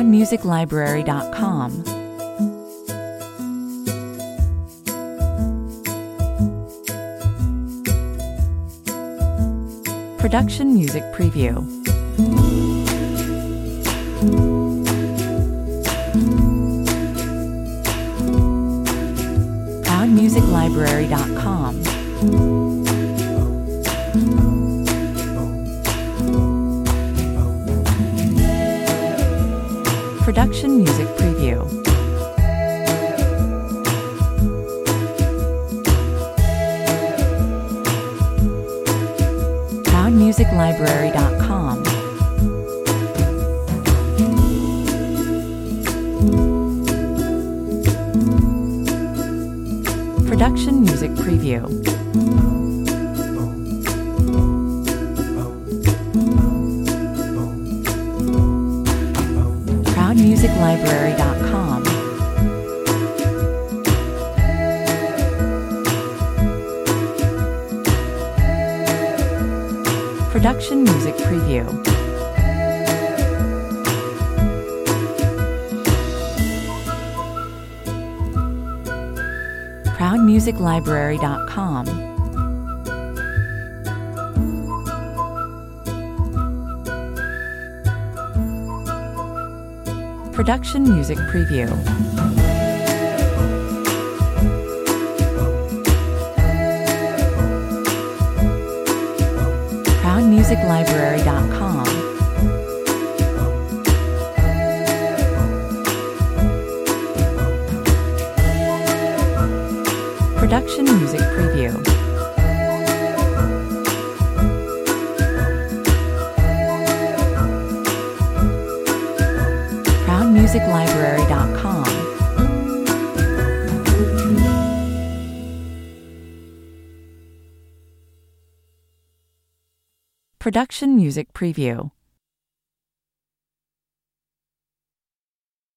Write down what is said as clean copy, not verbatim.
ProudMusicLibrary.com. Production Music Preview. ProudMusicLibrary.com. Production Music Preview. ProudMusicLibrary.com. Production Music Preview. ProudMusicLibrary.com. Production Music Preview. ProudMusicLibrary.com. Production Music Preview. ProudMusicLibrary.com. Production Music Preview. ProudMusicLibrary.com. Production Music Preview.